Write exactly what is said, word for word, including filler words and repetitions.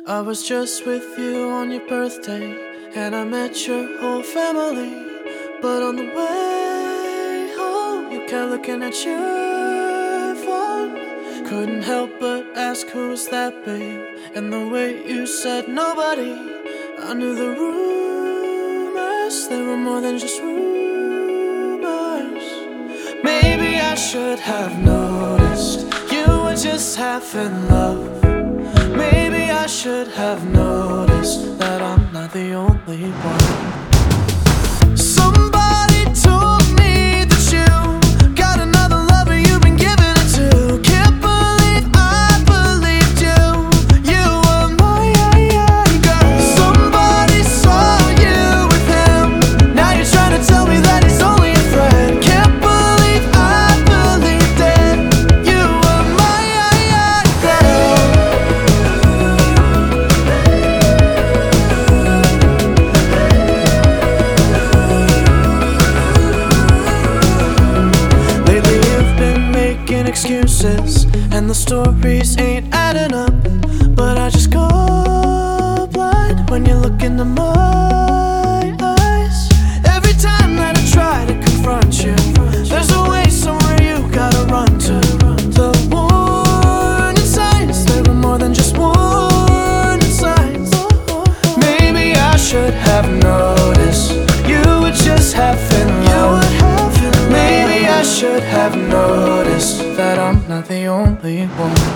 I was just with you on your birthday, and I met your whole family. But on the way home, you kept looking at your phone. Couldn't help but ask, who was that, babe? And the way you said nobody, I knew the rumors, they were more than just rumors. Maybe I should have noticed you were just half in love. Maybe I should have noticed that I'm not the only one. Somebody told me that you got another lover you've been giving it to. Can't believe I believed you. You were my girl. Somebody saw you with him. Now you're trying to tell me that he's only a friend. Can't believe I believed it. You were my girl. Excuses, and the stories ain't adding up. But I just go blind when you look into my eyes. Every time that I try to confront you, there's always somewhere you gotta run to. The warning signs, they were more than just warning signs. Maybe I should have noticed you were just half in love. Maybe I should have noticed that I'm not the only one.